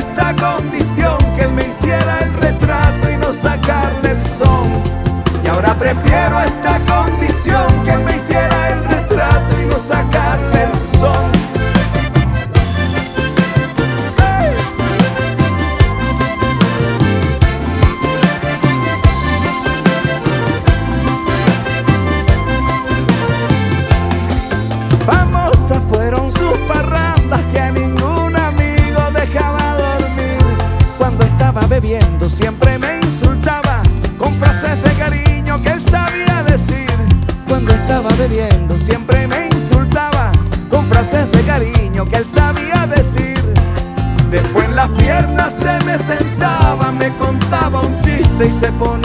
esta condición, que él me hiciera el retrato y no sacarle el son. Y ahora prefiero esta condición, que él me hiciera el retrato y no sacarle el son. Famosas fueron sus parrandas, que a ningún amigo dejaba dormir. Cuando estaba bebiendo siempre me insultaba con frases de cariño que él sabía decir. Cuando estaba bebiendo siempre me insultaba con frases de cariño que él sabía decir. Después en las piernas se me sentaba, me contaba un chiste y se ponía